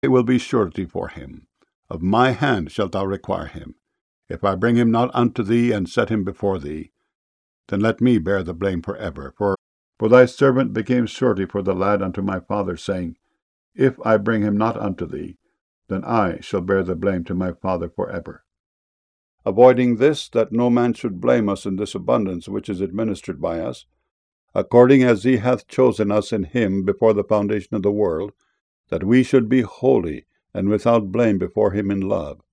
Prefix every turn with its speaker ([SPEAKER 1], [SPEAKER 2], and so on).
[SPEAKER 1] it will be surety for him. Of my hand shalt thou require him. If I bring him not unto thee, and set him before thee, then let me bear the blame for ever. For thy servant became surety for the lad unto my father, saying, If I bring him not unto thee, then I shall bear the blame to my father for ever. Avoiding this, that no man should blame us in this abundance which is administered by us, according as he hath chosen us in him before the foundation of the world, that we should be holy and without blame before him in love,